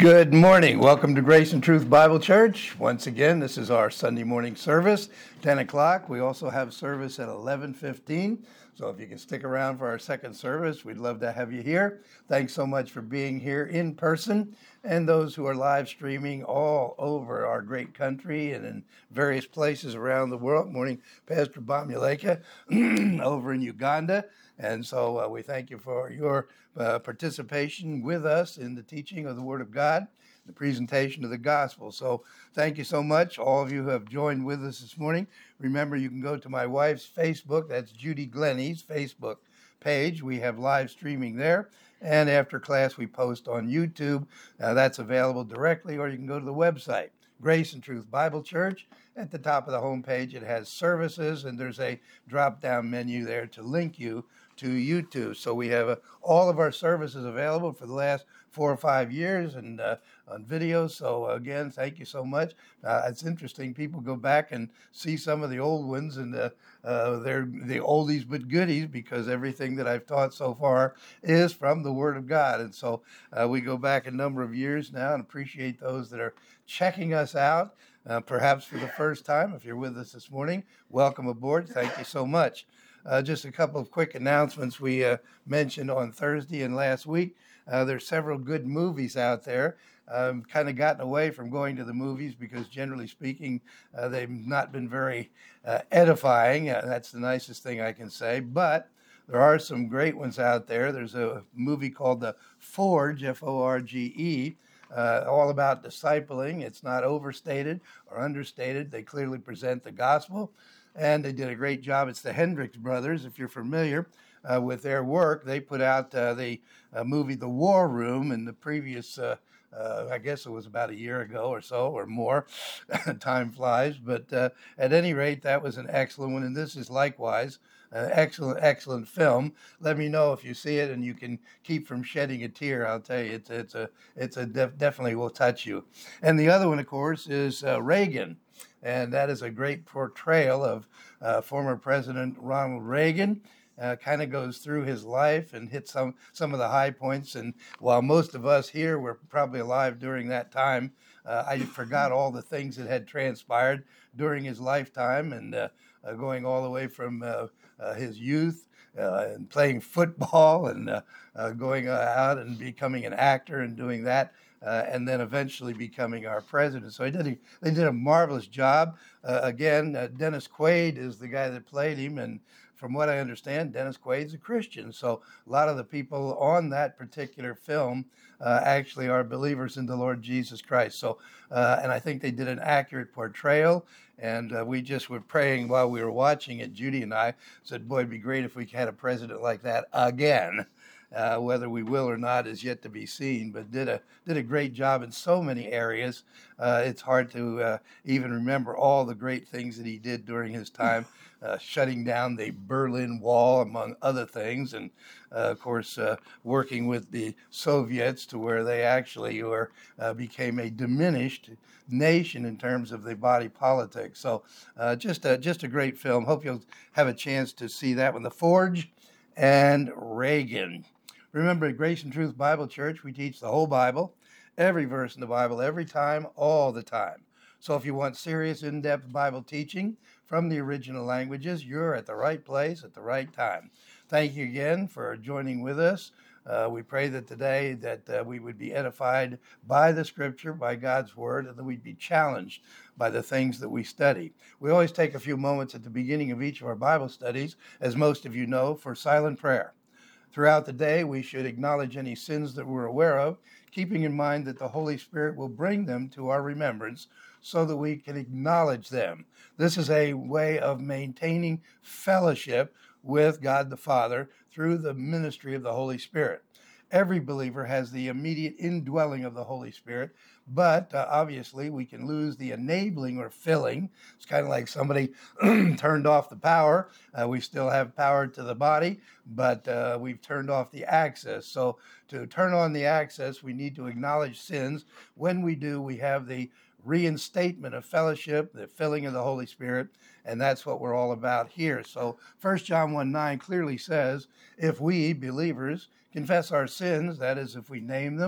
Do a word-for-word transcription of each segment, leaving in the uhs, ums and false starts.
Good morning. Welcome to Grace and Truth Bible Church. Once again, this is our Sunday morning service, ten o'clock. We also have service at eleven fifteen. So if you can stick around for our second service, we'd love to have you here. Thanks so much for being here in person, and those who are live streaming all over our great country and in various places around the world. Morning, Pastor Bamuleka over in Uganda. And so uh, we thank you for your uh, participation with us in the teaching of the Word of God, the presentation of the gospel. So thank you so much, all of you who have joined with us this morning. Remember, you can go to my wife's Facebook. That's Judy Glenny's Facebook page. We have live streaming there. And after class, we post on YouTube. Uh, that's available directly, or you can go to the website, Grace and Truth Bible Church. At the top of the homepage, it has services, and there's a drop-down menu there to link you to YouTube. So we have uh, all of our services available for the last four or five years and uh, on video. So again, thank you so much. Uh, it's interesting. People go back and see some of the old ones, and uh, uh, they're the oldies but goodies, because everything that I've taught so far is from the Word of God. And so uh, we go back a number of years now and appreciate those that are checking us out, uh, perhaps for the first time. If you're with us this morning, welcome aboard. Thank you so much. Uh, just a couple of quick announcements we uh, mentioned on Thursday and last week. Uh, there's several good movies out there. Um, kind of gotten away from going to the movies because, generally speaking, uh, they've not been very uh, edifying. Uh, that's the nicest thing I can say. But there are some great ones out there. There's a movie called The Forge, F O R G E, uh, all about discipling. It's not overstated or understated. They clearly present the gospel. And they did a great job. It's the Hendricks brothers, if you're familiar uh, with their work. They put out uh, the uh, movie The War Room in the previous, uh, uh, I guess it was about a year ago or so or more. Time flies. But uh, at any rate, that was an excellent one. And this is likewise an excellent, excellent film. Let me know if you see it and you can keep from shedding a tear. I'll tell you, it's, it's a, it's a def- definitely will touch you. And the other one, of course, is uh, Reagan. And that is a great portrayal of uh, former President Ronald Reagan. Uh, kind of goes through his life and hits some, some of the high points. And while most of us here were probably alive during that time, uh, I forgot all the things that had transpired during his lifetime, and uh, uh, going all the way from uh, uh, his youth uh, and playing football and uh, uh, going uh, out and becoming an actor and doing that. Uh, and then eventually becoming our president. So he did a, they did a marvelous job. Uh, again, uh, Dennis Quaid is the guy that played him, and from what I understand, Dennis Quaid's a Christian. So a lot of the people on that particular film uh, actually are believers in the Lord Jesus Christ. So, uh, and I think they did an accurate portrayal. And uh, we just were praying while we were watching it. Judy and I said, boy, it'd be great if we had a president like that again. Uh, whether we will or not is yet to be seen, but did a did a great job in so many areas. Uh, it's hard to uh, even remember all the great things that he did during his time, uh, shutting down the Berlin Wall, among other things, and uh, of course uh, working with the Soviets to where they actually were uh, became a diminished nation in terms of the body politic. So uh, just a just a great film. Hope you'll have a chance to see that one, The Forge and Reagan. Remember, at Grace and Truth Bible Church, we teach the whole Bible, every verse in the Bible, every time, all the time. So if you want serious, in-depth Bible teaching from the original languages, you're at the right place at the right time. Thank you again for joining with us. Uh, we pray that today that uh, we would be edified by the Scripture, by God's Word, and that we'd be challenged by the things that we study. We always take a few moments at the beginning of each of our Bible studies, as most of you know, for silent prayer. Throughout the day, we should acknowledge any sins that we're aware of, keeping in mind that the Holy Spirit will bring them to our remembrance so that we can acknowledge them. This is a way of maintaining fellowship with God the Father through the ministry of the Holy Spirit. Every believer has the immediate indwelling of the Holy Spirit, but uh, obviously we can lose the enabling or filling. It's kind of like somebody turned off the power. Uh, we still have power to the body, but uh, we've turned off the access. So to turn on the access, we need to acknowledge sins. When we do, we have the reinstatement of fellowship, the filling of the Holy Spirit, and that's what we're all about here. So First John one nine clearly says, if we, believers, confess our sins, that is, if we name them,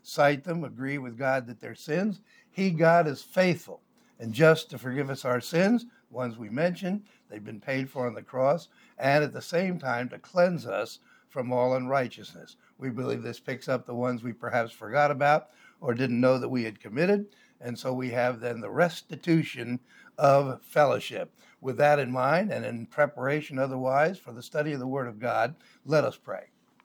cite them, agree with God that they're sins, he, God, is faithful and just to forgive us our sins, ones we mentioned, they've been paid for on the cross, and at the same time to cleanse us from all unrighteousness. We believe this picks up the ones we perhaps forgot about or didn't know that we had committed, and so we have then the restitution of fellowship. With that in mind, and in preparation otherwise for the study of the Word of God, let us pray.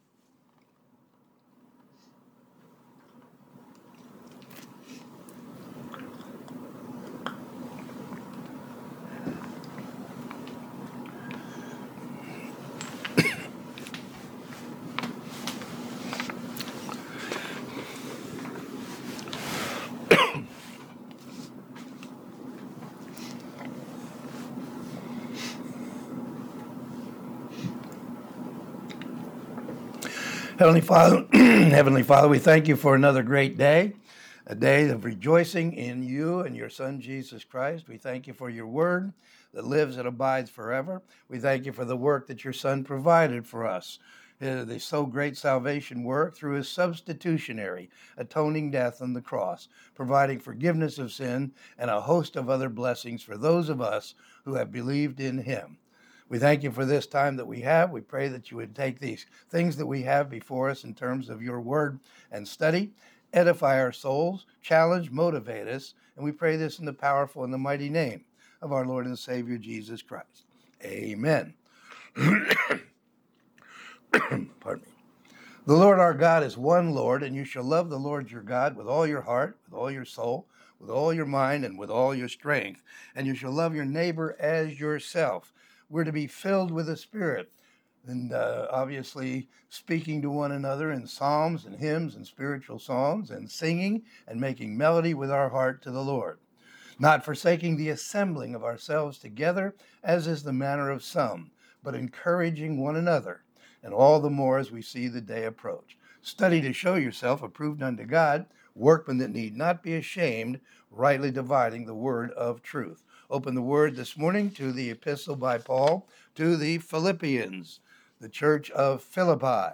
Heavenly Father, Heavenly Father, we thank you for another great day, a day of rejoicing in you and your Son, Jesus Christ. We thank you for your word that lives and abides forever. We thank you for the work that your Son provided for us, uh, the so great salvation work through his substitutionary, atoning death on the cross, providing forgiveness of sin and a host of other blessings for those of us who have believed in him. We thank you for this time that we have. We pray that you would take these things that we have before us in terms of your word and study, edify our souls, challenge, motivate us, and we pray this in the powerful and the mighty name of our Lord and Savior, Jesus Christ. Amen. Pardon me. The Lord our God is one Lord, and you shall love the Lord your God with all your heart, with all your soul, with all your mind, and with all your strength. And you shall love your neighbor as yourself. We're to be filled with the Spirit, and uh, obviously speaking to one another in psalms and hymns and spiritual songs, and singing and making melody with our heart to the Lord, not forsaking the assembling of ourselves together, as is the manner of some, but encouraging one another, and all the more as we see the day approach. Study to show yourself approved unto God, workmen that need not be ashamed, rightly dividing the word of truth. Open the word this morning to the epistle by Paul to the Philippians, the church of Philippi.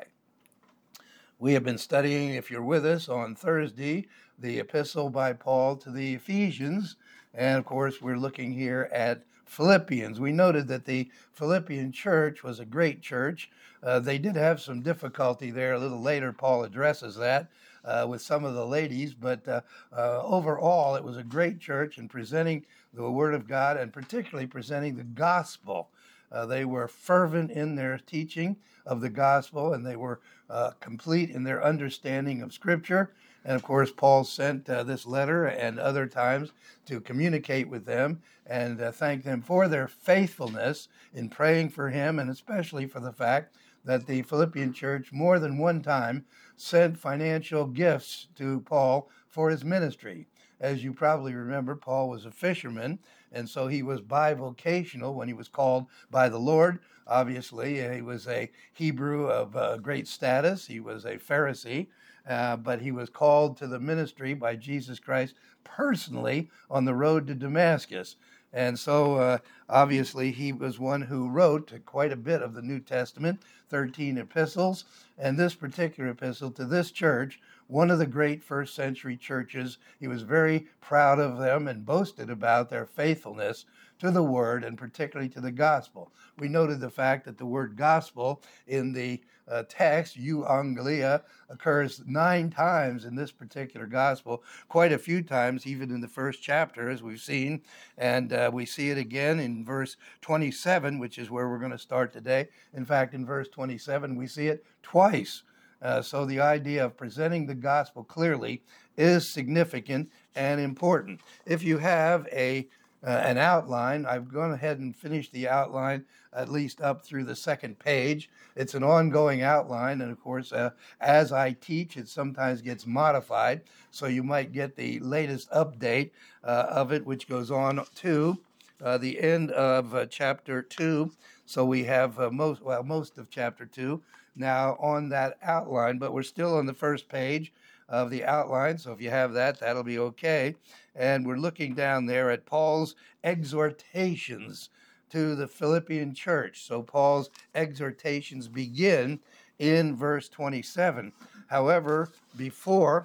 We have been studying, if you're with us, on Thursday, the epistle by Paul to the Ephesians. And of course, we're looking here at Philippians. We noted that the Philippian church was a great church. Uh, they did have some difficulty there. A little later, Paul addresses that uh, with some of the ladies. But uh, uh, overall, it was a great church in presenting the Word of God and particularly presenting the gospel. Uh, they were fervent in their teaching of the gospel, and they were uh, complete in their understanding of Scripture. And of course, Paul sent uh, this letter and other times to communicate with them and uh, thank them for their faithfulness in praying for him, and especially for the fact that the Philippian church more than one time sent financial gifts to Paul for his ministry. As you probably remember, Paul was a fisherman, and so he was bivocational when he was called by the Lord. Obviously, he was a Hebrew of uh, great status. He was a Pharisee, uh, but he was called to the ministry by Jesus Christ personally on the road to Damascus. And so, uh, obviously, he was one who wrote quite a bit of the New Testament, thirteen epistles, and this particular epistle to this church, one of the great first century churches. He was very proud of them and boasted about their faithfulness to the word and particularly to the gospel. We noted the fact that the word gospel in the uh, text, euanglia, occurs nine times in this particular gospel, quite a few times, even in the first chapter, as we've seen. And uh, we see it again in verse twenty-seven, which is where we're going to start today. In fact, in verse twenty-seven, we see it twice. Uh, so the idea of presenting the gospel clearly is significant and important. If you have a uh, an outline, I've gone ahead and finished the outline at least up through the second page. It's an ongoing outline, and of course, uh, as I teach, it sometimes gets modified, so you might get the latest update uh, of it, which goes on to uh, the end of uh, chapter two. So we have uh, most, well, most of chapter two now on that outline, but we're still on the first page of the outline. So if you have that, that'll be okay. And we're looking down there at Paul's exhortations to the Philippian church. So Paul's exhortations begin in verse twenty-seven. However, before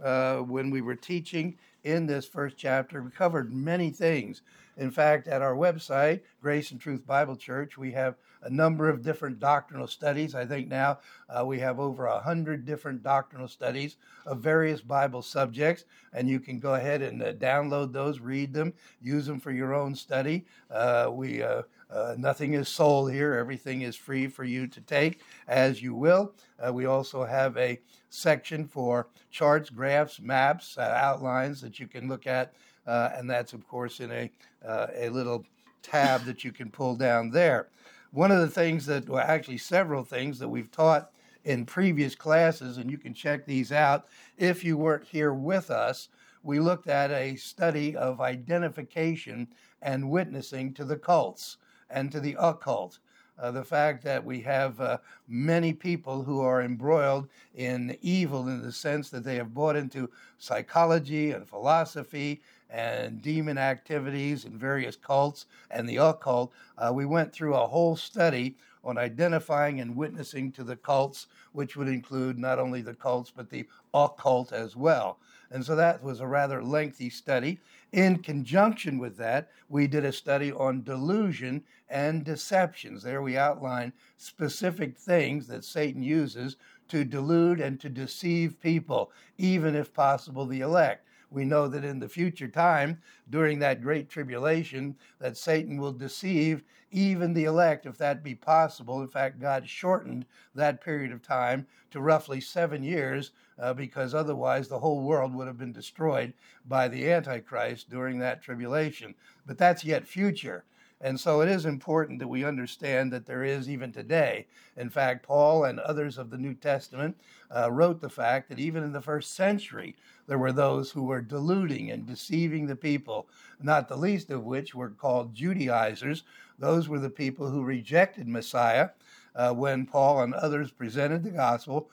uh, when we were teaching in this first chapter. We covered many things. In fact, at our website, Grace and Truth Bible Church, we have a number of different doctrinal studies. I think now uh, we have over a hundred different doctrinal studies of various Bible subjects, and you can go ahead and uh, download those, read them, use them for your own study. Uh, we uh, uh, nothing is sold here; everything is free for you to take as you will. Uh, we also have a section for charts, graphs, maps, uh, outlines that you can look at, uh, and that's of course in a uh, a little tab that you can pull down there. One of the things that, well, actually several things that we've taught in previous classes, and you can check these out if you weren't here with us, we looked at a study of identification and witnessing to the cults and to the occult. Uh, the fact that we have uh, many people who are embroiled in evil in the sense that they have bought into psychology and philosophy and demon activities and various cults and the occult. Uh, we went through a whole study on identifying and witnessing to the cults, which would include not only the cults, but the occult as well. And so that was a rather lengthy study. In conjunction with that, we did a study on delusion and deceptions. There we outline specific things that Satan uses to delude and to deceive people, even if possible, the elect. We know that in the future time, during that great tribulation, that Satan will deceive even the elect, if that be possible. In fact, God shortened that period of time to roughly seven years uh, because otherwise the whole world would have been destroyed by the Antichrist during that tribulation. But that's yet future. And so it is important that we understand that there is even today. In fact, Paul and others of the New Testament uh, wrote the fact that even in the first century, there were those who were deluding and deceiving the people, not the least of which were called Judaizers. Those were the people who rejected Messiah uh, when Paul and others presented the gospel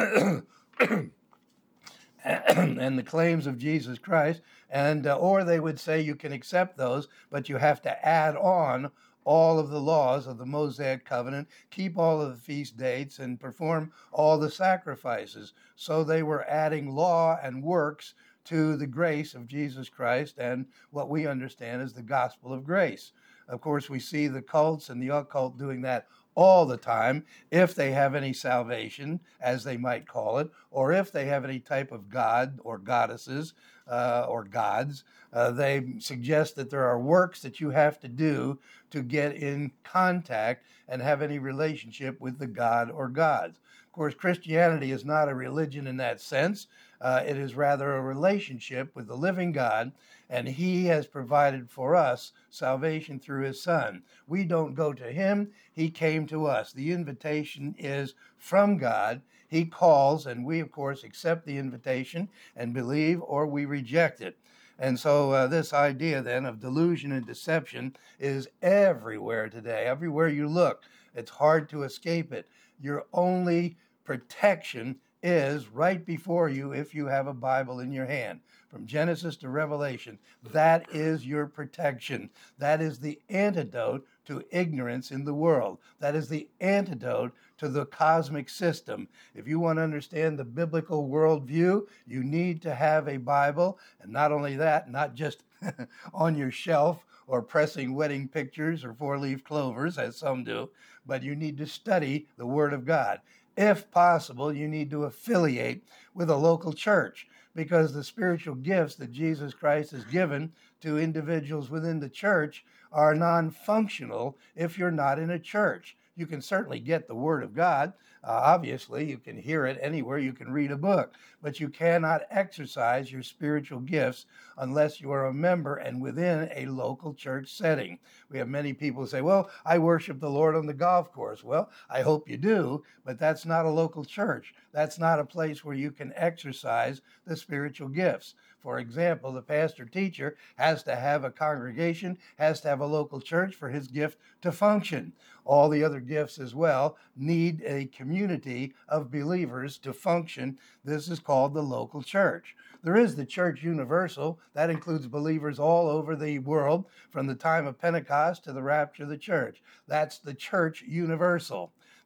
and the claims of Jesus Christ, and uh, or they would say you can accept those, but you have to add on all of the laws of the Mosaic covenant, keep all of the feast dates, and perform all the sacrifices. So they were adding law and works to the grace of Jesus Christ and what we understand as the gospel of grace. Of course, we see the cults and the occult doing that all the time, if they have any salvation, as they might call it, or if they have any type of god or goddesses uh, or gods. Uh, they suggest that there are works that you have to do to get in contact and have any relationship with the god or gods. Of course, Christianity is not a religion in that sense. Uh, it is rather a relationship with the living God, and he has provided for us salvation through his Son. We don't go to him, he came to us. The invitation is from God. He calls, and we, of course, accept the invitation and believe, or we reject it. And so uh, this idea then of delusion and deception is everywhere today. Everywhere you look, it's hard to escape it. Your only protection is right before you if you have a Bible in your hand. From Genesis to Revelation, that is your protection. That is the antidote to ignorance in the world. That is the antidote to the cosmic system. If you want to understand the biblical worldview, you need to have a Bible. And not only that, not just on your shelf or pressing wedding pictures or four-leaf clovers, as some do, but you need to study the Word of God. If possible, you need to affiliate with a local church, because the spiritual gifts that Jesus Christ has given to individuals within the church are non-functional if you're not in a church. You can certainly get the Word of God. Uh, obviously, you can hear it anywhere. You can read a book, but you cannot exercise your spiritual gifts unless you are a member and within a local church setting. We have many people who say, well, I worship the Lord on the golf course. Well, I hope you do, but that's not a local church. That's not a place where you can exercise the spiritual gifts. For example, the pastor teacher has to have a congregation, has to have a local church for his gift to function. All the other gifts as well need a community of believers to function. This is called the local church. There is the church universal. That includes believers all over the world from the time of Pentecost to the rapture of the church. That's the church universal.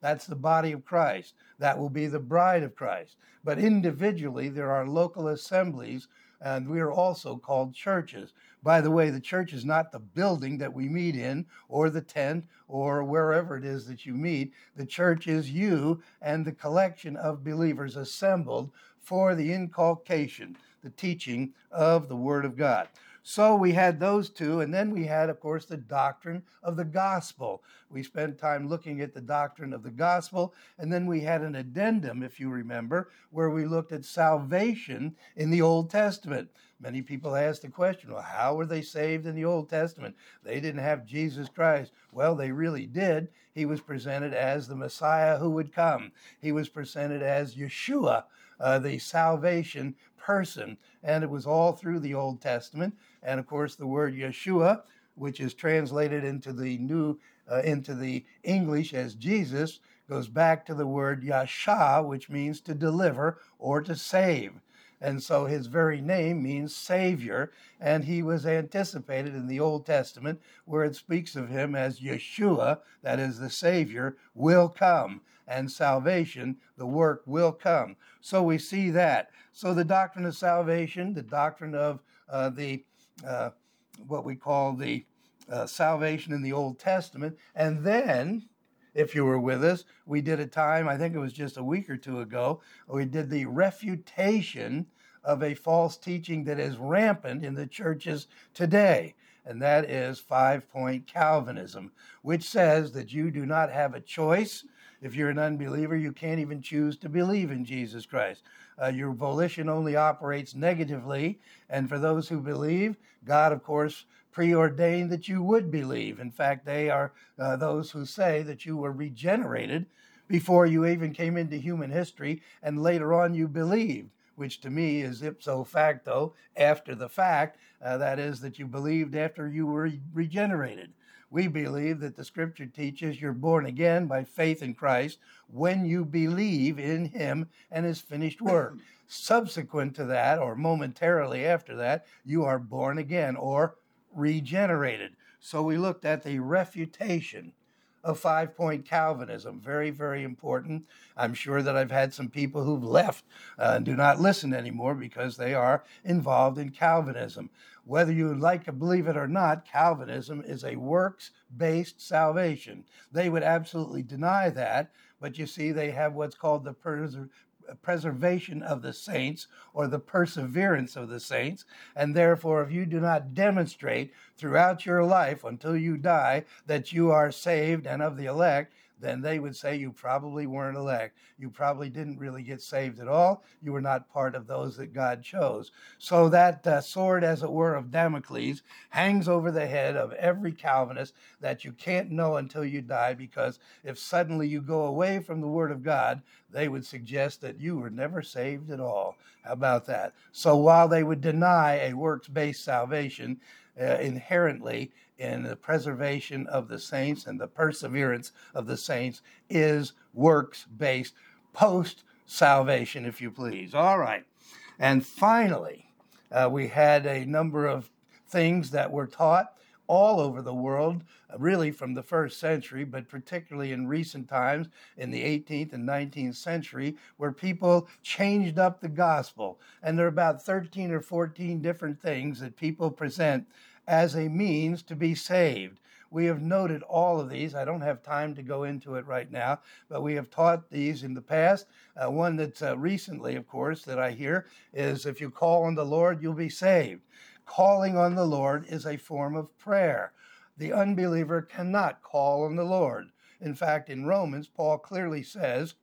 That's the body of Christ. That will be the bride of Christ. But individually, there are local assemblies, and we are also called churches. By the way, the church is not the building that we meet in, or the tent, or wherever it is that you meet. The church is you and the collection of believers assembled for the inculcation, the teaching of the Word of God. So we had those two, and then we had, of course, the doctrine of the gospel. We spent time looking at the doctrine of the gospel, and then we had an addendum, if you remember, where we looked at salvation in the Old Testament. Many people ask the question, well, how were they saved in the Old Testament? They didn't have Jesus Christ. Well, they really did. He was presented as the Messiah who would come. He was presented as Yeshua, uh, the salvation person, and it was all through the Old Testament. And of course, the word Yeshua, which is translated into the new uh, into the English as Jesus, goes back to the word Yasha, which means to deliver or to save. And so his very name means Savior, and he was anticipated in the Old Testament where it speaks of him as Yeshua, that is the Savior, will come, and salvation, the work, will come. So we see that. So the doctrine of salvation, the doctrine of uh, the uh, what we call the uh, salvation in the Old Testament, and then, if you were with us, we did a time, I think it was just a week or two ago, we did the refutation of a false teaching that is rampant in the churches today. And that is five-point Calvinism, which says that you do not have a choice. If you're an unbeliever, you can't even choose to believe in Jesus Christ. Uh, your volition only operates negatively. And for those who believe, God, of course, preordained that you would believe. In fact, they are uh, those who say that you were regenerated before you even came into human history, and later on you believed, which to me is ipso facto, after the fact. Uh, that is, that you believed after you were regenerated. We believe that the Scripture teaches you're born again by faith in Christ when you believe in Him and His finished work. Subsequent to that, or momentarily after that, you are born again or regenerated. So we looked at the refutation of five-point Calvinism. Very, very important. I'm sure that I've had some people who've left uh, and do not listen anymore because they are involved in Calvinism. Whether you like to believe it or not, Calvinism is a works-based salvation. They would absolutely deny that, but you see, they have what's called the pers- preservation of the saints, or the perseverance of the saints, and therefore if you do not demonstrate throughout your life until you die that you are saved and of the elect, then they would say you probably weren't elect. You probably didn't really get saved at all. You were not part of those that God chose. So that uh, sword, as it were, of Damocles hangs over the head of every Calvinist that you can't know until you die, because if suddenly you go away from the Word of God, they would suggest that you were never saved at all. How about that? So while they would deny a works-based salvation, uh, inherently in the preservation of the saints and the perseverance of the saints is works-based post-salvation, if you please. All right. And finally, uh, we had a number of things that were taught all over the world, really from the first century, but particularly in recent times, in the eighteenth and nineteenth century, where people changed up the gospel. And there are about thirteen or fourteen different things that people present as a means to be saved. We have noted all of these. I don't have time to go into it right now, but we have taught these in the past. Uh, one that's uh, recently, of course, that I hear is if you call on the Lord, you'll be saved. Calling on the Lord is a form of prayer. The unbeliever cannot call on the Lord. In fact, in Romans, Paul clearly says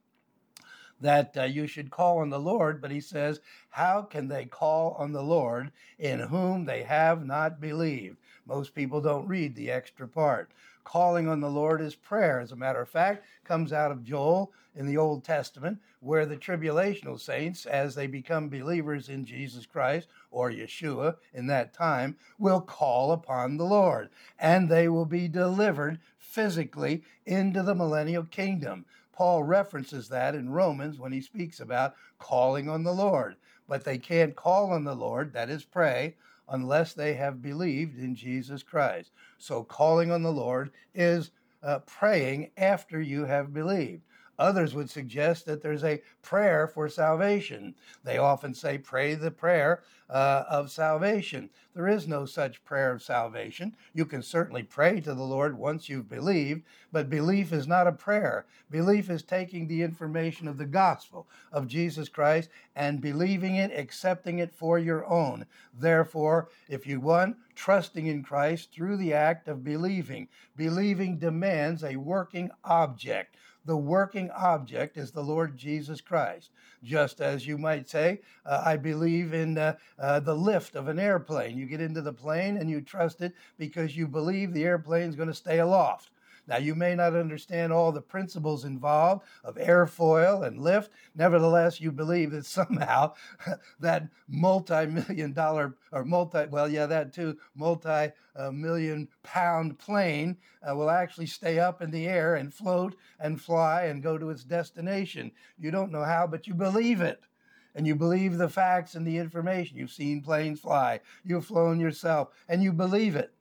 that uh, you should call on the Lord, but he says, how can they call on the Lord in whom they have not believed? Most people don't read the extra part. Calling on the Lord is prayer. As a matter of fact, comes out of Joel in the Old Testament, where the tribulational saints, as they become believers in Jesus Christ, or Yeshua in that time, will call upon the Lord, and they will be delivered physically into the millennial kingdom. Paul references that in Romans when he speaks about calling on the Lord. But they can't call on the Lord, that is pray, unless they have believed in Jesus Christ. So calling on the Lord is uh, praying after you have believed. Others would suggest that there's a prayer for salvation. They often say, pray the prayer uh, of salvation. There is no such prayer of salvation. You can certainly pray to the Lord once you've believed, but belief is not a prayer. Belief is taking the information of the gospel of Jesus Christ and believing it, accepting it for your own. Therefore, if you want, trusting in Christ through the act of believing. Believing demands a working object. The working object is the Lord Jesus Christ. Just as you might say, uh, I believe in uh, uh, the lift of an airplane. You get into the plane and you trust it because you believe the airplane is going to stay aloft. Now, you may not understand all the principles involved of airfoil and lift. Nevertheless, you believe that somehow that multi-million dollar or multi, well, yeah, that too, multi-million pound plane uh, will actually stay up in the air and float and fly and go to its destination. You don't know how, but you believe it. And you believe the facts and the information. You've seen planes fly. You've flown yourself, and you believe it.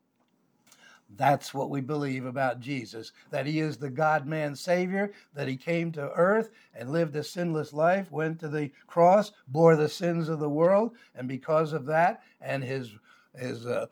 That's what we believe about Jesus, that he is the God-man Savior, that he came to earth and lived a sinless life, went to the cross, bore the sins of the world, and because of that and his, his uh,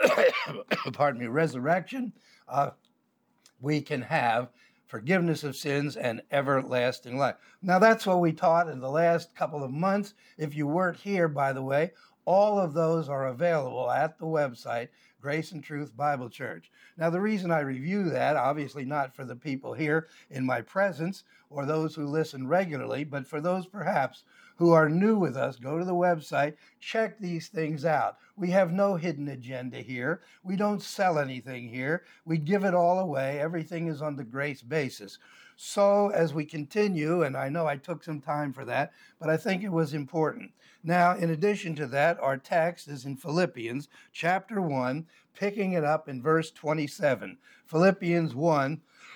pardon me, resurrection, uh, we can have forgiveness of sins and everlasting life. Now, that's what we taught in the last couple of months. If you weren't here, by the way, all of those are available at the website, Grace and Truth Bible Church. Now, the reason I review that, obviously not for the people here in my presence or those who listen regularly, but for those perhaps who are new with us, go to the website, check these things out. We have no hidden agenda here. We don't sell anything here. We give it all away. Everything is on the grace basis. So as we continue, and I know I took some time for that, but I think it was important. Now, in addition to that, our text is in Philippians chapter one, picking it up in verse twenty-seven. Philippians one,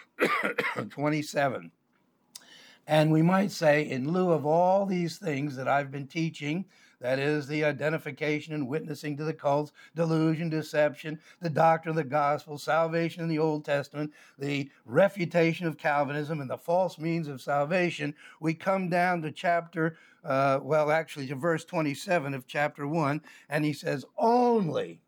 twenty-seven. And we might say, in lieu of all these things that I've been teaching, that is the identification and witnessing to the cults, delusion, deception, the doctrine of the gospel, salvation in the Old Testament, the refutation of Calvinism, and the false means of salvation, we come down to chapter, uh, well, actually to verse twenty-seven of chapter one, and he says, only,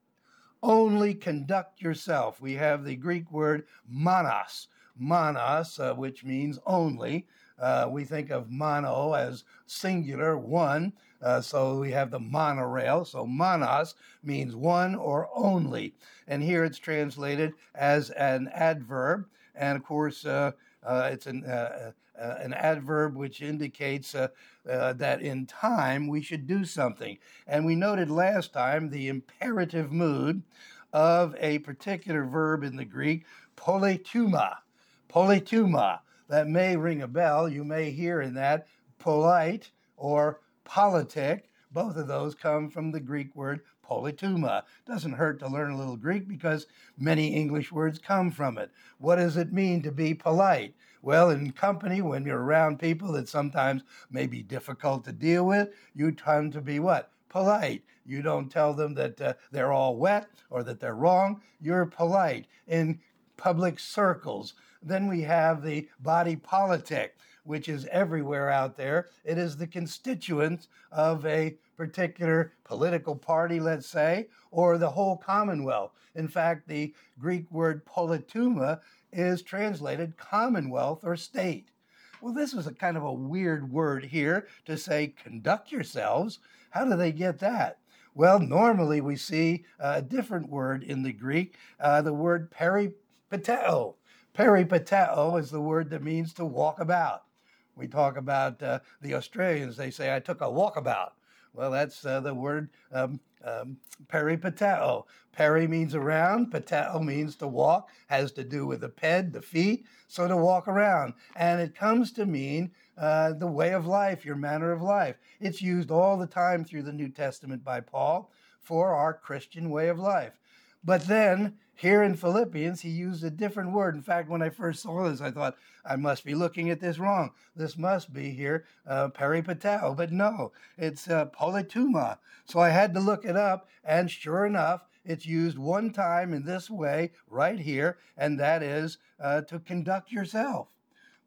only conduct yourself. We have the Greek word monos, monos, uh, which means only. Uh, we think of mono as singular, one, uh, so we have the monorail. So monos means one or only. And here it's translated as an adverb. And of course, uh, uh, it's an, uh, uh, an adverb which indicates uh, uh, that in time we should do something. And we noted last time the imperative mood of a particular verb in the Greek, polituma, polituma. That may ring a bell. You may hear in that polite or politic. Both of those come from the Greek word polituma. Doesn't hurt to learn a little Greek because many English words come from it. What does it mean to be polite? Well, in company, when you're around people that sometimes may be difficult to deal with, you tend to be what? Polite. You don't tell them that uh, they're all wet or that they're wrong. You're polite in public circles. Then we have the body politic, which is everywhere out there. It is the constituents of a particular political party, let's say, or the whole commonwealth. In fact, the Greek word polituma is translated commonwealth or state. Well, this is a kind of a weird word here to say conduct yourselves. How do they get that? Well, normally we see a different word in the Greek, uh, the word peripateo. Peripateo is the word that means to walk about. We talk about uh, the Australians, they say, I took a walkabout. Well, that's uh, the word um, um, peripateo. Peri means around, pateo means to walk, has to do with the ped, the feet, so to walk around. And it comes to mean uh, the way of life, your manner of life. It's used all the time through the New Testament by Paul for our Christian way of life. But then, here in Philippians, he used a different word. In fact, when I first saw this, I thought, I must be looking at this wrong. This must be here, uh, peripateo. But no, it's uh, polituma. So I had to look it up, and sure enough, it's used one time in this way, right here, and that is uh, to conduct yourself.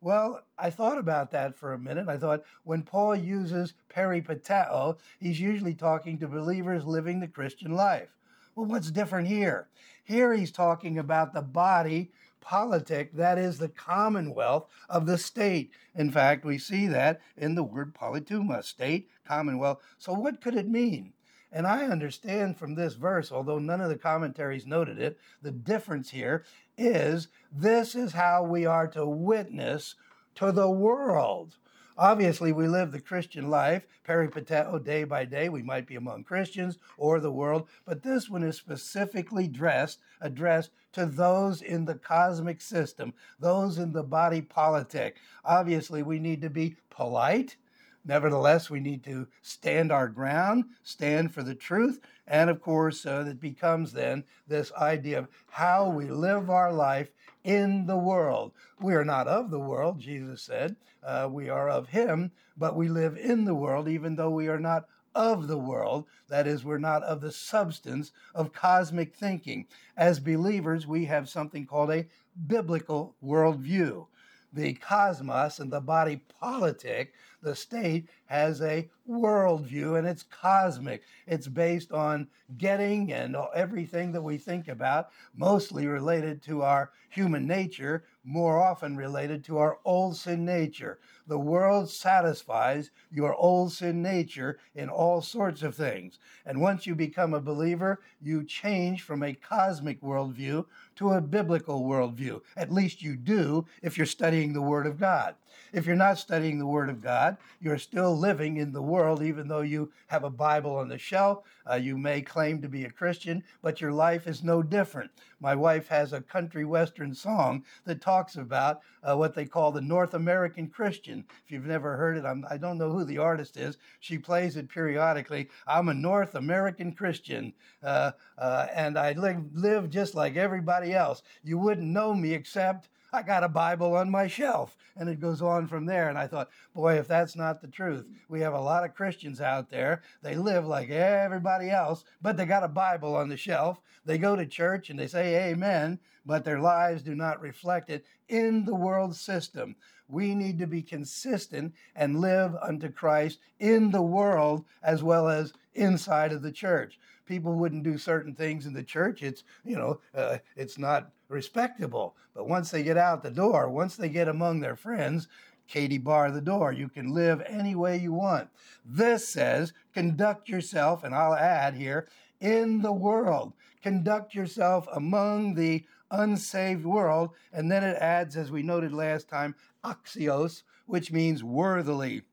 Well, I thought about that for a minute. I thought when Paul uses peripateo, he's usually talking to believers living the Christian life. Well, what's different here? Here he's talking about the body politic, that is the commonwealth of the state. In fact, we see that in the word politeuma, state, commonwealth. So what could it mean? And I understand from this verse, although none of the commentaries noted it, the difference here is this is how we are to witness to the world. Obviously, we live the Christian life, peripateo, day by day. We might be among Christians or the world, but this one is specifically dressed, addressed to those in the cosmic system, those in the body politic. Obviously, we need to be polite. Nevertheless, we need to stand our ground, stand for the truth, and of course, uh, it becomes then this idea of how we live our life in the world. We are not of the world, Jesus said. Uh, we are of him, but we live in the world, even though we are not of the world. That is, we're not of the substance of cosmic thinking. As believers, we have something called a biblical worldview. The cosmos and the body politic, the state, has a worldview, and it's cosmic. It's based on getting and everything that we think about, mostly related to our human nature, more often related to our old sin nature. The world satisfies your old sin nature in all sorts of things. And once you become a believer, you change from a cosmic worldview to a biblical worldview. At least you do if you're studying the Word of God. If you're not studying the Word of God, you're still living in the world, even though you have a Bible on the shelf. Uh, you may claim to be a Christian, but your life is no different. My wife has a country western song that talks about uh, what they call the North American Christian. If you've never heard it, I'm, I don't know who the artist is. She plays it periodically. I'm a North American Christian, uh, uh, and I live, live just like everybody else. You wouldn't know me except I got a Bible on my shelf, and it goes on from there. And I thought, boy, if that's not the truth, we have a lot of Christians out there. They live like everybody else, but they got a Bible on the shelf. They go to church and they say amen, but their lives do not reflect it in the world system. We need to be consistent and live unto Christ in the world as well as inside of the church. People wouldn't do certain things in the church. It's, you know, uh, it's not respectable. But once they get out the door, once they get among their friends, Katie bar the door. You can live any way you want. This says, conduct yourself, and I'll add here, in the world. Conduct yourself among the unsaved world. And then it adds, as we noted last time, axios, which means worthily,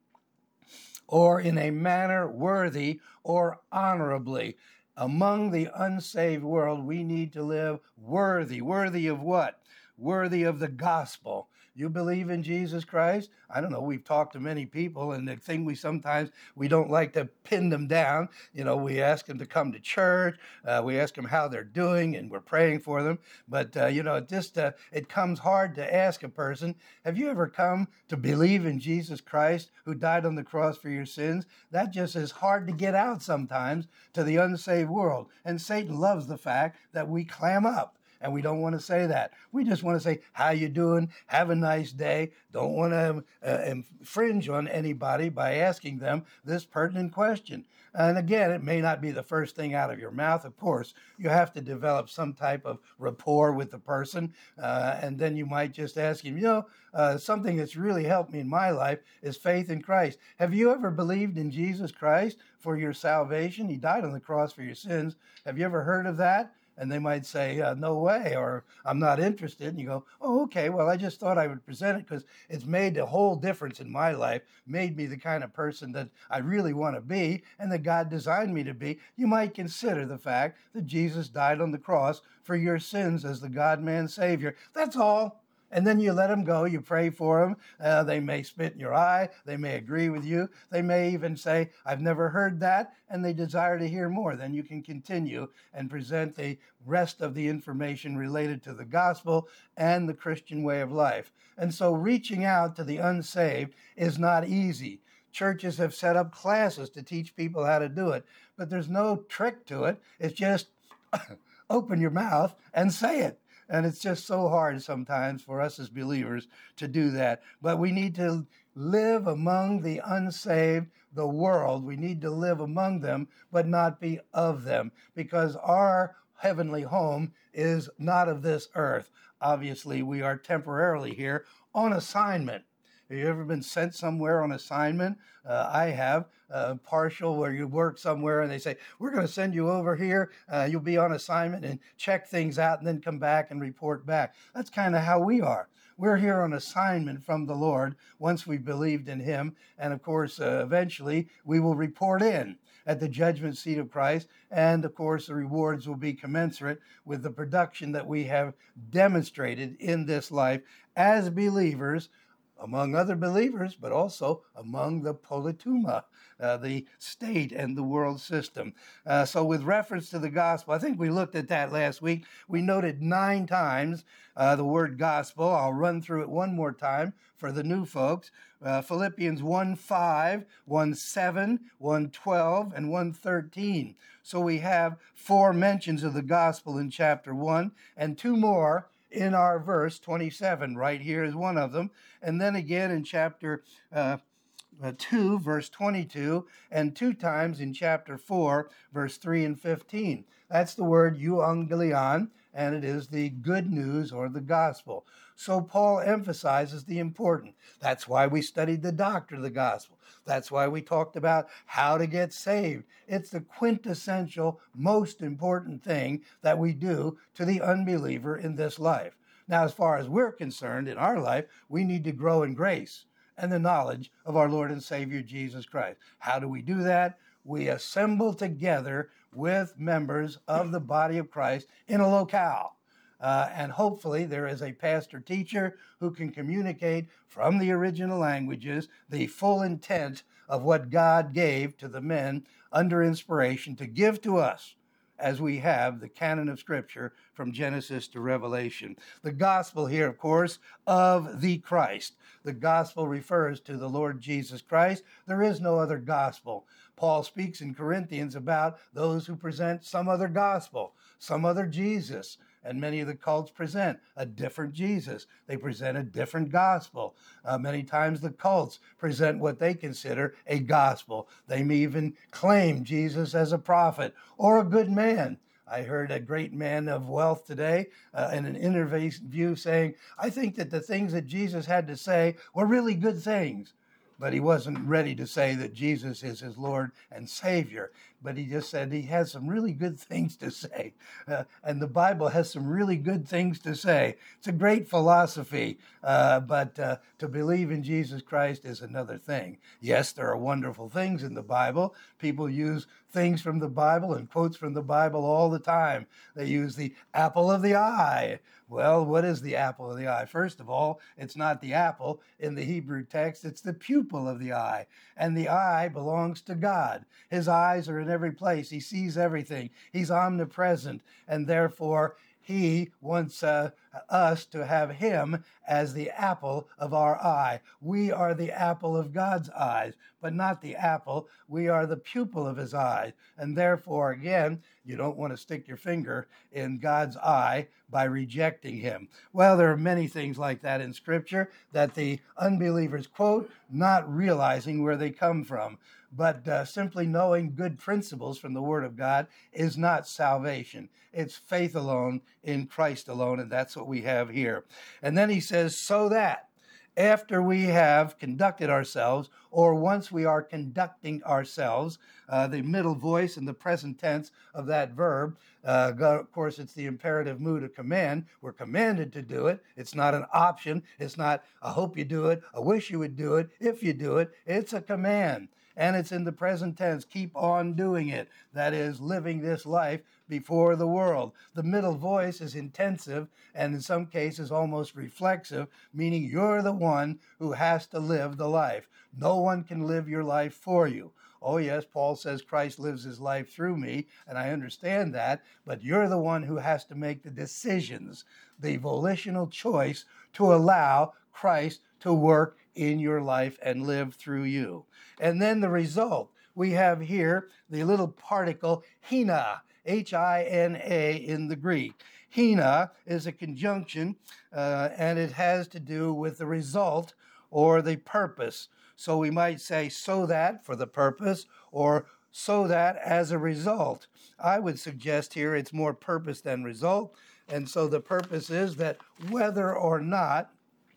or in a manner worthy, or honorably. Among the unsaved world, we need to live worthy. Worthy of what? Worthy of the gospel. You believe in Jesus Christ? I don't know. We've talked to many people, and the thing we sometimes, we don't like to pin them down. You know, we ask them to come to church. Uh, we ask them how they're doing, and we're praying for them. But, uh, you know, it just, uh, it comes hard to ask a person, have you ever come to believe in Jesus Christ who died on the cross for your sins? That just is hard to get out sometimes to the unsaved world. And Satan loves the fact that we clam up. And we don't want to say that. We just want to say, how you doing? Have a nice day. Don't want to uh, infringe on anybody by asking them this pertinent question. And again, it may not be the first thing out of your mouth. Of course, you have to develop some type of rapport with the person. Uh, and then you might just ask him, you know, uh, something that's really helped me in my life is faith in Christ. Have you ever believed in Jesus Christ for your salvation? He died on the cross for your sins. Have you ever heard of that? And they might say, uh, no way, or I'm not interested. And you go, oh, okay, well, I just thought I would present it because it's made a whole difference in my life, made me the kind of person that I really want to be and that God designed me to be. You might consider the fact that Jesus died on the cross for your sins as the God-man Savior. That's all. And then you let them go. You pray for them. Uh, they may spit in your eye. They may agree with you. They may even say, I've never heard that, and they desire to hear more. Then you can continue and present the rest of the information related to the gospel and the Christian way of life. And so reaching out to the unsaved is not easy. Churches have set up classes to teach people how to do it, but there's no trick to it. It's just open your mouth and say it. And it's just so hard sometimes for us as believers to do that. But we need to live among the unsaved, the world. We need to live among them, but not be of them, because our heavenly home is not of this earth. Obviously, we are temporarily here on assignment. Have you ever been sent somewhere on assignment? Uh, I have. Uh, partial, where you work somewhere and they say, we're going to send you over here. Uh, you'll be on assignment and check things out and then come back and report back. That's kind of how we are. We're here on assignment from the Lord once we believed in him. And of course, uh, eventually we will report in at the judgment seat of Christ. And of course, the rewards will be commensurate with the production that we have demonstrated in this life as believers, among other believers, but also among the politeuma, uh, the state and the world system. Uh, so with reference to the gospel, I think we looked at that last week. We noted nine times uh, the word gospel. I'll run through it one more time for the new folks. Uh, Philippians one five, one seven, one twelve, and one thirteen. So we have four mentions of the gospel in chapter one and two more in our verse twenty-seven. Right here is one of them. And then again in chapter uh, uh, two, verse twenty-two, and two times in chapter four, verse three and fifteen. That's the word euangelion, and it is the good news or the gospel. So Paul emphasizes the important. That's why we studied the doctrine of the gospel. That's why we talked about how to get saved. It's the quintessential, most important thing that we do to the unbeliever in this life. Now, as far as we're concerned in our life, we need to grow in grace and the knowledge of our Lord and Savior, Jesus Christ. How do we do that? We assemble together with members of the body of Christ in a locale. Uh, and hopefully there is a pastor teacher who can communicate from the original languages the full intent of what God gave to the men under inspiration to give to us, as we have the canon of Scripture from Genesis to Revelation. The gospel here, of course, of the Christ. The gospel refers to the Lord Jesus Christ. There is no other gospel. Paul speaks in Corinthians about those who present some other gospel, some other Jesus. And many of the cults present a different Jesus. They present a different gospel. Uh, many times the cults present what they consider a gospel. They may even claim Jesus as a prophet or a good man. I heard a great man of wealth today uh, in an interview saying, I think that the things that Jesus had to say were really good things. But he wasn't ready to say that Jesus is his Lord and Savior. But he just said he has some really good things to say. Uh, and the Bible has some really good things to say. It's a great philosophy, uh, but uh, to believe in Jesus Christ is another thing. Yes, there are wonderful things in the Bible. People use things from the Bible and quotes from the Bible all the time. They use the apple of the eye. Well, what is the apple of the eye? First of all, it's not the apple in the Hebrew text. It's the pupil of the eye. And the eye belongs to God. His eyes are in every place. He sees everything. He's omnipresent. And therefore, he wants uh, us to have him as the apple of our eye. We are the apple of God's eyes, but not the apple. We are the pupil of his eye. And therefore, again, you don't want to stick your finger in God's eye by rejecting him. Well, there are many things like that in Scripture that the unbelievers quote, not realizing where they come from. But uh, simply knowing good principles from the Word of God is not salvation. It's faith alone in Christ alone, and that's what we have here. And then he says, so that after we have conducted ourselves, or once we are conducting ourselves, uh, the middle voice in the present tense of that verb, uh, of course, it's the imperative mood of command. We're commanded to do it. It's not an option. It's not, I hope you do it. I wish you would do it. If you do it, it's a command. And it's in the present tense. Keep on doing it. That is, living this life before the world. The middle voice is intensive and in some cases almost reflexive, meaning you're the one who has to live the life. No one can live your life for you. Oh yes, Paul says Christ lives his life through me, and I understand that, but you're the one who has to make the decisions, the volitional choice to allow Christ to work in your life and live through you. And then the result, we have here the little particle hina, H I N A in the Greek. Hina is a conjunction, uh, and it has to do with the result or the purpose. So we might say so that for the purpose, or so that as a result. I would suggest here it's more purpose than result. And so the purpose is that whether or not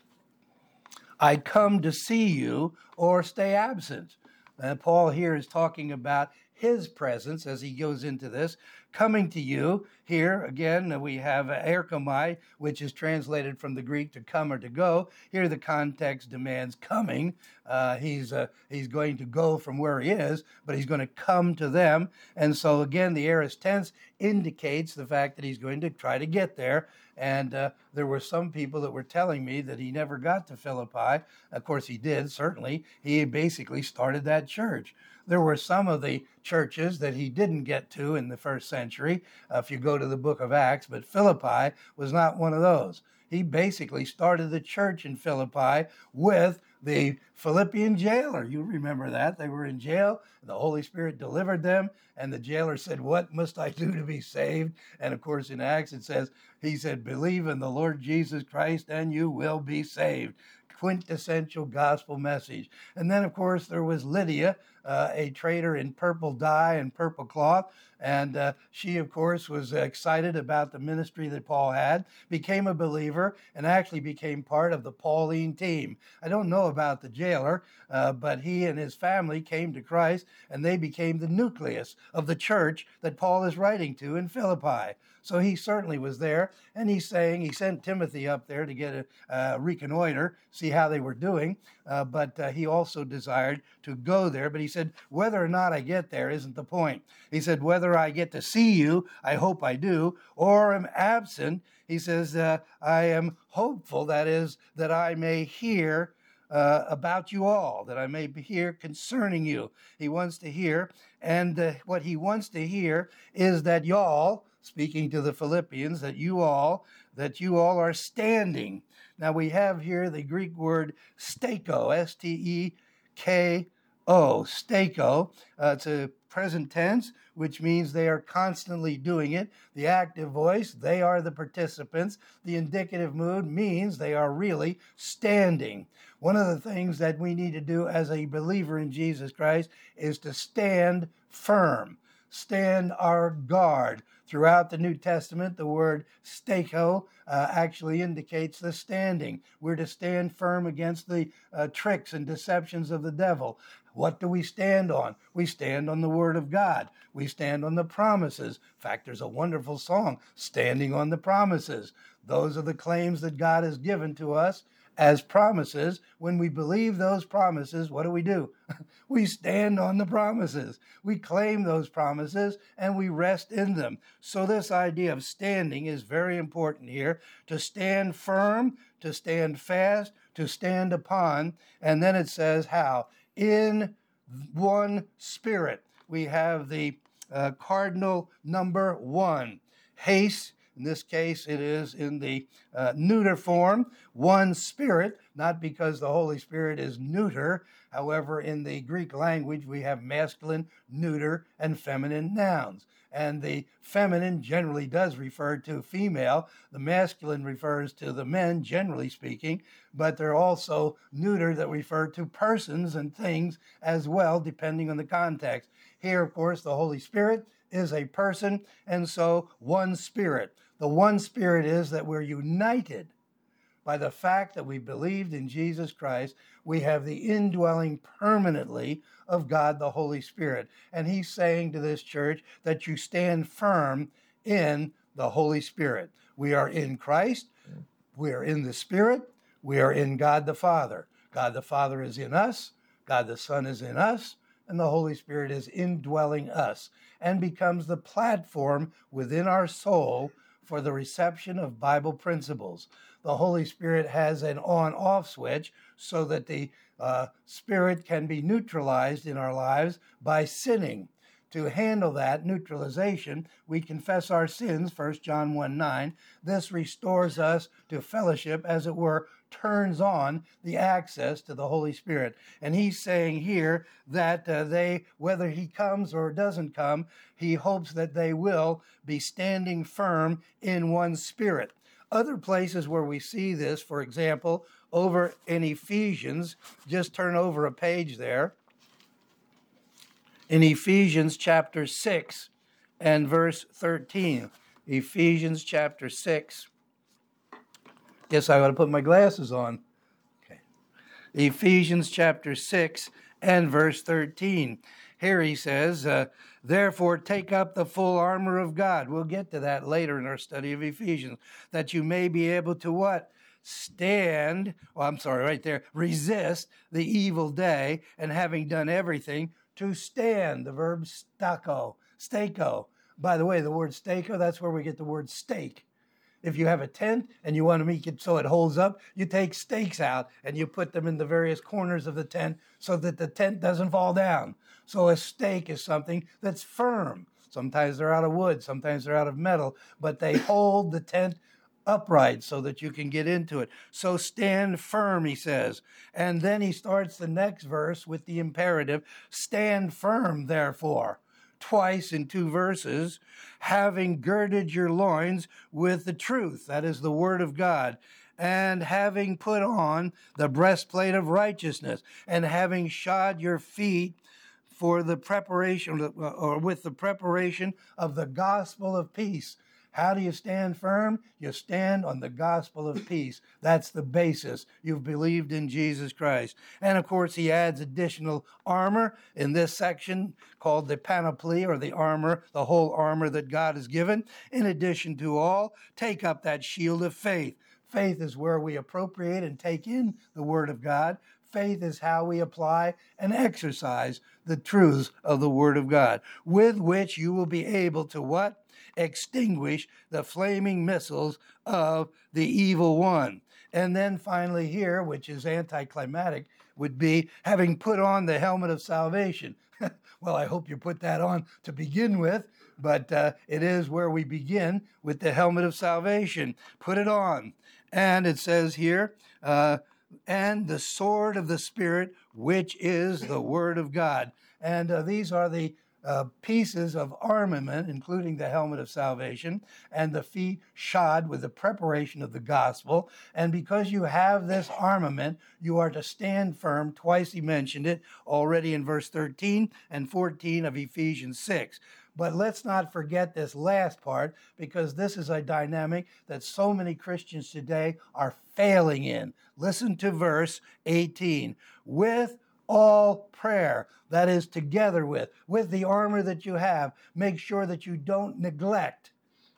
I come to see you or stay absent. And Paul here is talking about his presence as he goes into this, coming to you. Here, again, we have erchomai, which is translated from the Greek to come or to go. Here, the context demands coming. Uh, he's uh, he's going to go from where he is, but he's going to come to them. And so, again, the aorist tense indicates the fact that he's going to try to get there. And uh, there were some people that were telling me that he never got to Philippi. Of course, he did, certainly. He basically started that church. There were some of the churches that he didn't get to in the first century, uh, if you go to the book of Acts, but Philippi was not one of those. He basically started the church in Philippi with the Philippian jailer. You remember that. They were in jail. The Holy Spirit delivered them, and the jailer said, "What must I do to be saved?" And of course, in Acts, it says, he said, "Believe in the Lord Jesus Christ, and you will be saved." Quintessential gospel message. And then, of course, there was Lydia, uh, a trader in purple dye and purple cloth. And uh, she, of course, was excited about the ministry that Paul had, became a believer, and actually became part of the Pauline team. I don't know about the jailer, uh, but he and his family came to Christ, and they became the nucleus of the church that Paul is writing to in Philippi. So he certainly was there, and he's saying he sent Timothy up there to get a uh, reconnoiter, see how they were doing, uh, but uh, he also desired to go there. But he said, whether or not I get there isn't the point. He said, whether I get to see you, I hope I do, or am absent, he says, uh, I am hopeful, that is, that I may hear Uh, about you all, that I may hear concerning you. He wants to hear, and uh, what he wants to hear is that y'all, speaking to the Philippians, that you all, that you all are standing. Now we have here the Greek word steko, S T E K O, steko. Uh, it's a present tense, which means they are constantly doing it. The active voice, they are the participants. The indicative mood means they are really standing. One of the things that we need to do as a believer in Jesus Christ is to stand firm, stand our guard. Throughout the New Testament, the word steko uh, actually indicates the standing. We're to stand firm against the uh, tricks and deceptions of the devil. What do we stand on? We stand on the Word of God. We stand on the promises. In fact, there's a wonderful song, Standing on the Promises. Those are the claims that God has given to us as promises. When we believe those promises, what do we do? We stand on the promises. We claim those promises and we rest in them. So this idea of standing is very important here, to stand firm, to stand fast, to stand upon. And then it says how? In one spirit. We have the uh, cardinal number one. Haste. In this case, it is in the uh, neuter form, one spirit, not because the Holy Spirit is neuter. However, in the Greek language, we have masculine, neuter, and feminine nouns. And the feminine generally does refer to female. The masculine refers to the men, generally speaking, but they're also neuter that refer to persons and things as well, depending on the context. Here, of course, the Holy Spirit is a person, and so one spirit. The one spirit is that we're united by the fact that we believed in Jesus Christ. We have the indwelling permanently of God the Holy Spirit. And he's saying to this church that you stand firm in the Holy Spirit. We are in Christ. We are in the Spirit. We are in God the Father. God the Father is in us. God the Son is in us. And the Holy Spirit is indwelling us and becomes the platform within our soul for the reception of Bible principles. The Holy Spirit has an on-off switch so that the uh, Spirit can be neutralized in our lives by sinning. to handle that neutralization, we confess our sins, First John one nine. This restores us to fellowship, as it were, turns on the access to the Holy Spirit. And he's saying here that uh, they, whether he comes or doesn't come, he hopes that they will be standing firm in one spirit. Other places where we see this, for example, over in Ephesians, just turn over a page there. In Ephesians chapter six and verse thirteen. Ephesians chapter six. Guess I ought to put my glasses on. Okay. Ephesians chapter six and verse thirteen. Here he says, uh, therefore take up the full armor of God. We'll get to that later in our study of Ephesians. That you may be able to what? Stand, oh, I'm sorry, right there, resist the evil day, and having done everything, to stand. The verb stako, stako. By the way, the word stako, that's where we get the word stake. If you have a tent and you want to make it so it holds up, you take stakes out and you put them in the various corners of the tent so that the tent doesn't fall down. So a stake is something that's firm. Sometimes they're out of wood, sometimes they're out of metal, but they hold the tent upright so that you can get into it. So stand firm, he says. And then he starts the next verse with the imperative, stand firm, therefore. Twice in two verses, having girded your loins with the truth, that is the word of God, and having put on the breastplate of righteousness, and having shod your feet for the preparation, or with the preparation of the gospel of peace. How do you stand firm? You stand on the gospel of peace. That's the basis. You've believed in Jesus Christ. And of course, he adds additional armor in this section called the panoply, or the armor, the whole armor that God has given. In addition to all, take up that shield of faith. Faith is where we appropriate and take in the word of God. Faith is how we apply and exercise the truths of the word of God, with which you will be able to what? Extinguish the flaming missiles of the evil one. And then finally here, which is anticlimactic, would be having put on the helmet of salvation. Well, I hope you put that on to begin with, but uh, it is where we begin with the helmet of salvation. Put it on. And it says here, uh, and the sword of the Spirit, which is the word of God. And uh, these are the Uh, pieces of armament, including the helmet of salvation, and the feet shod with the preparation of the gospel. And because you have this armament, you are to stand firm. Twice he mentioned it already in verse thirteen and fourteen of Ephesians six. But let's not forget this last part, because this is a dynamic that so many Christians today are failing in. Listen to verse eighteen. With all prayer, that is, together with, with the armor that you have, make sure that you don't neglect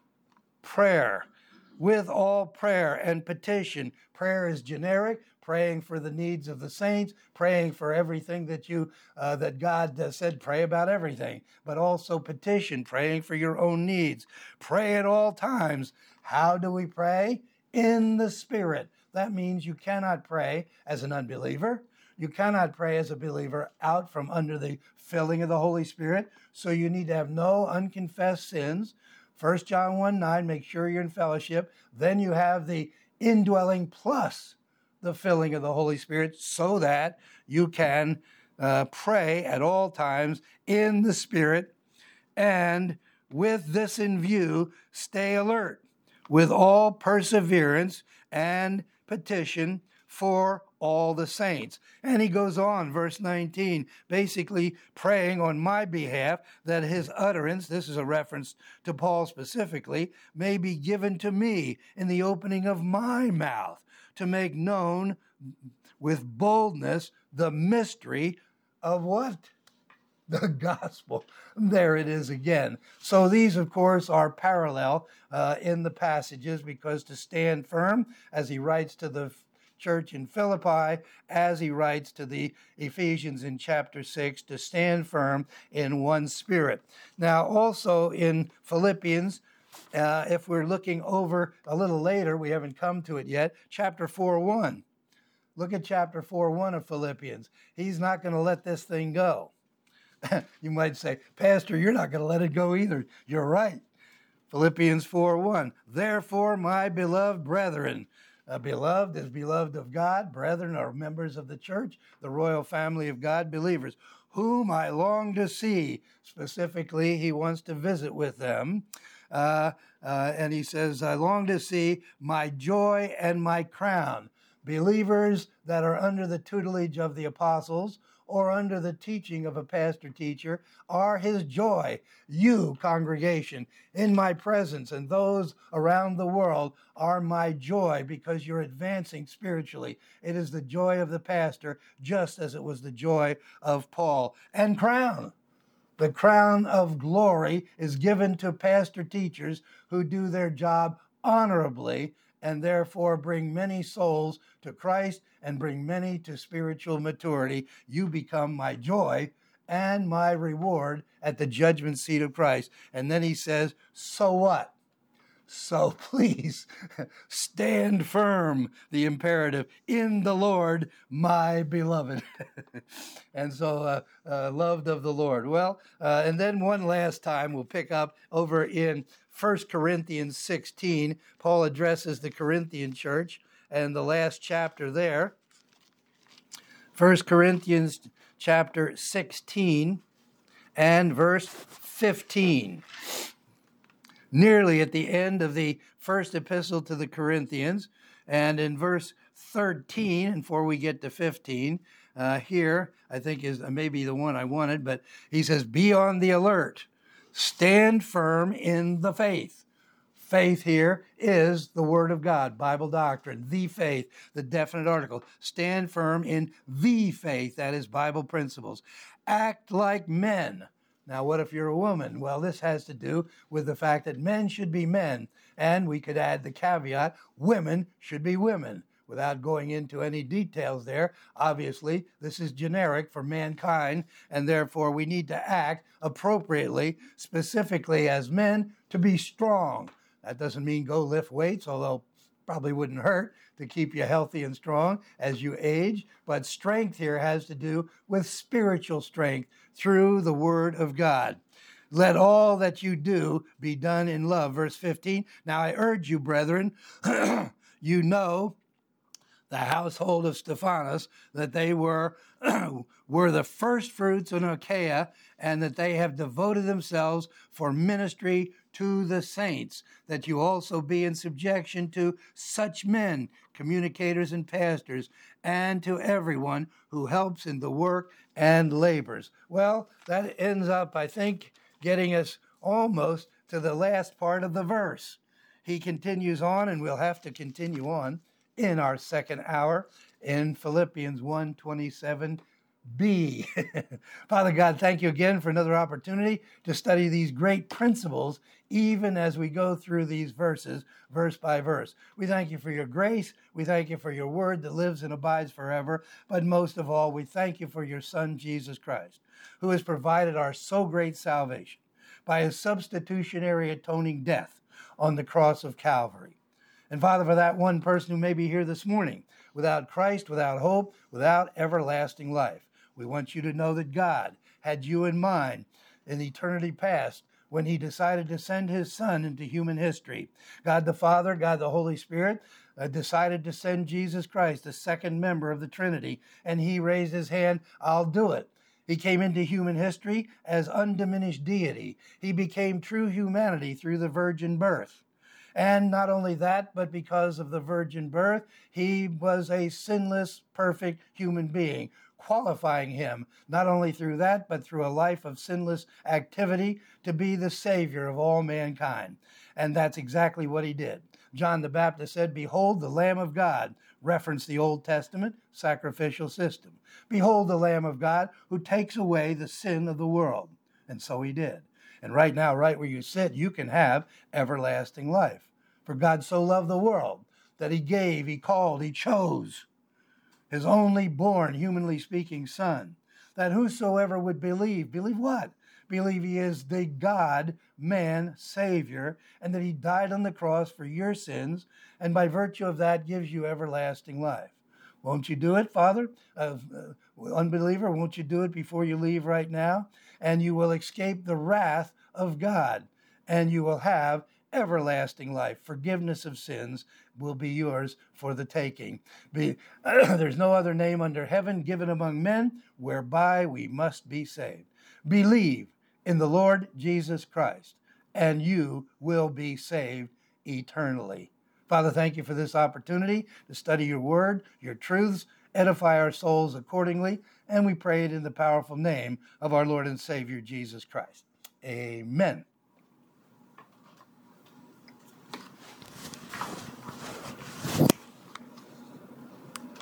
prayer. With all prayer and petition. Prayer is generic, praying for the needs of the saints, praying for everything that you uh, that God uh, said, pray about everything, but also petition, praying for your own needs. Pray at all times. How do we pray? In the Spirit. That means you cannot pray as an unbeliever. You cannot pray as a believer out from under the filling of the Holy Spirit. So you need to have no unconfessed sins. First John one nine, make sure you're in fellowship. Then you have the indwelling plus the filling of the Holy Spirit, so that you can uh, pray at all times in the Spirit. And with this in view, stay alert with all perseverance and petition for all the saints. And he goes on, verse nineteen, basically praying on my behalf that his utterance, this is a reference to Paul specifically, may be given to me in the opening of my mouth to make known with boldness the mystery of what? The gospel. There it is again. So these, of course, are parallel uh, in the passages, because to stand firm, as he writes to the church in Philippi, as he writes to the Ephesians in chapter six, to stand firm in one spirit. Now, also in Philippians, uh, if we're looking over a little later, we haven't come to it yet, chapter four one. Look at chapter four one of Philippians. He's not going to let this thing go. You might say, Pastor, you're not going to let it go either. You're right. Philippians four one, therefore, my beloved brethren, uh, beloved is beloved of God, brethren are members of the church, the royal family of God, believers, whom I long to see. Specifically, he wants to visit with them. Uh, uh, and he says, I long to see my joy and my crown. Believers that are under the tutelage of the apostles or under the teaching of a pastor teacher are his joy. You, congregation, in my presence and those around the world are my joy because you're advancing spiritually. It is the joy of the pastor, just as it was the joy of Paul. And crown. The crown of glory is given to pastor teachers who do their job honorably and therefore bring many souls to Christ and bring many to spiritual maturity. You become my joy and my reward at the judgment seat of Christ. And then he says, so what? So please stand firm, the imperative, in the Lord, my beloved. And so uh, uh, loved of the Lord. Well, uh, and then one last time we'll pick up over in First Corinthians sixteen. Paul addresses the Corinthian church and the last chapter there. First Corinthians chapter sixteen and verse fifteen. Nearly at the end of the first epistle to the Corinthians, and in verse thirteen, and before we get to fifteen, uh, here, I think is maybe the one I wanted, but he says, be on the alert, stand firm in the faith. Faith here is the Word of God, Bible doctrine, the faith, the definite article. Stand firm in the faith, that is Bible principles. Act like men. Now, what if you're a woman? Well, this has to do with the fact that men should be men. And we could add the caveat, women should be women. Without going into any details there, obviously, this is generic for mankind, and therefore we need to act appropriately, specifically as men, to be strong. That doesn't mean go lift weights, although probably wouldn't hurt to keep you healthy and strong as you age. But strength here has to do with spiritual strength through the Word of God. Let all that you do be done in love. Verse fifteen, now I urge you, brethren, you know the household of Stephanas, that they were, were the first fruits in Achaia, and that they have devoted themselves for ministry to the saints, that you also be in subjection to such men, communicators and pastors, and to everyone who helps in the work and labors. Well, that ends up, I think, getting us almost to the last part of the verse. He continues on, and we'll have to continue on in our second hour in Philippians one twenty-seven b. Father God, thank you again for another opportunity to study these great principles, even as we go through these verses, verse by verse. We thank you for your grace. We thank you for your word that lives and abides forever. But most of all, we thank you for your Son, Jesus Christ, who has provided our so great salvation by his substitutionary atoning death on the cross of Calvary. And Father, for that one person who may be here this morning, without Christ, without hope, without everlasting life, we want you to know that God had you in mind in eternity past when he decided to send his Son into human history. God the Father, God the Holy Spirit, uh, decided to send Jesus Christ, the second member of the Trinity, and he raised his hand, I'll do it. He came into human history as undiminished deity. He became true humanity through the virgin birth. And not only that, but because of the virgin birth, he was a sinless, perfect human being, qualifying him, not only through that, but through a life of sinless activity, to be the Savior of all mankind. And that's exactly what he did. John the Baptist said, behold the Lamb of God, reference the Old Testament sacrificial system. Behold the Lamb of God who takes away the sin of the world. And so he did. And right now, right where you sit, you can have everlasting life. For God so loved the world that he gave, he called, he chose his only born, humanly speaking, Son, that whosoever would believe, believe what? Believe he is the God-man Savior, and that he died on the cross for your sins, and by virtue of that gives you everlasting life. Won't you do it, Father? Uh, uh, unbeliever, won't you do it before you leave right now? And you will escape the wrath of God, and you will have everlasting life. Forgiveness of sins will be yours for the taking. Be, there's no other name under heaven given among men whereby we must be saved. Believe in the Lord Jesus Christ, and you will be saved eternally. Father, thank you for this opportunity to study your word, your truths, edify our souls accordingly, and we pray it in the powerful name of our Lord and Savior, Jesus Christ. Amen.